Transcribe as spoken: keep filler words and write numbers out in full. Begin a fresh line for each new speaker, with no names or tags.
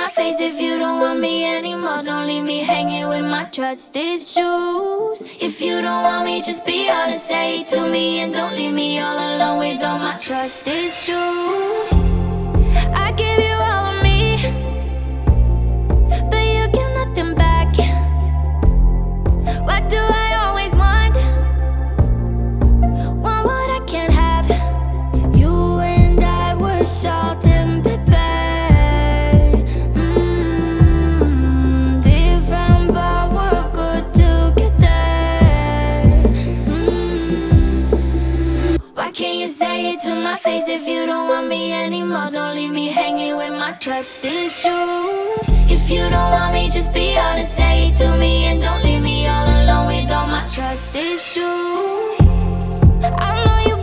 my face if you don't want me anymore. Don't leave me hanging with my trusted shoes. If you don't want me, just be honest, say it to me, and don't leave me all alone with all my trusted shoes. I give you all of me, but you give nothing back. What do I always want? Want what I can't have. You and I were salt and pepper. Mm, different but we're good together. Mm. Why can't you say it to my face if you don't want me anymore? Don't leave me hanging with my trusted shoes. If you don't want me, just be honest, say it to me, and don't leave me all alone with all my trusted shoes. I know you